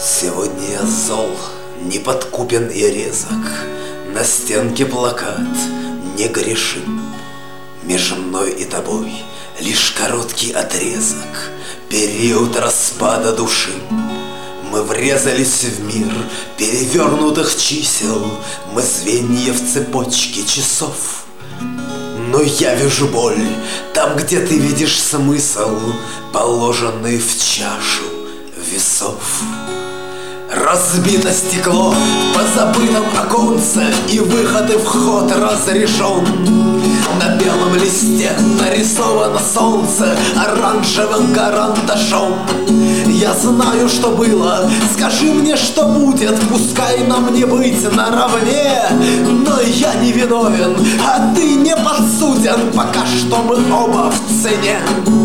Сегодня я зол, неподкупен и резок, на стенке плакат «Не грешим». Между мной и тобой лишь короткий отрезок, период распада души. Мы врезались в мир перевернутых чисел, мы звенья в цепочке часов. Но я вижу боль там, где ты видишь смысл, положенный в чашу весов. Разбито стекло в позабытом оконце, и выход и вход разрешен. На белом листе нарисовано солнце оранжевым карандашом. Я знаю, что было, скажи мне, что будет, пускай нам не быть наравне. Но я не виновен, а ты не подсуден, пока что мы оба в цене.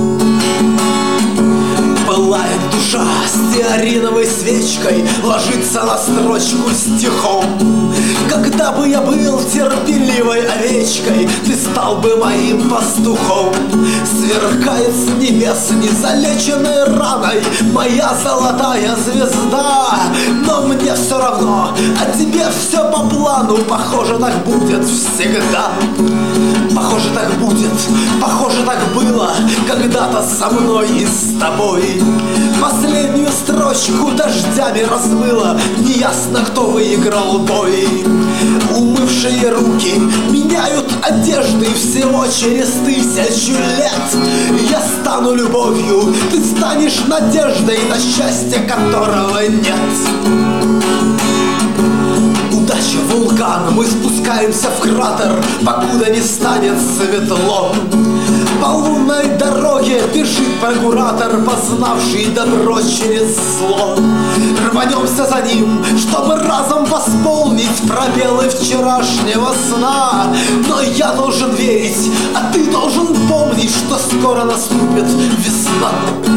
Пылает душа стеариновой свечкой, ложится на строчку стихом. Когда бы я был терпеливой овечкой, ты стал бы моим пастухом. Сверкает с небес незалеченной раной моя золотая звезда. Но мне все равно, а тебе все по плану. Похоже, так будет всегда. Похоже, так будет, похоже, так было когда-то со мной и с тобой. Последнюю строчку дождями размыло, неясно, кто выиграл бой. Умывшие руки меняют одежды всего через 1000 лет. Я стану любовью, ты станешь надеждой, на счастье которого нет. Удача, вулкан, мы спускаемся в кратер, покуда не станет светло. По лунной дороге бежит прокуратор, познавший добро через зло. Рванемся за ним, чтобы разом восполнить пробелы вчерашнего сна. Но я должен верить, а ты должен помнить, что скоро наступит весна.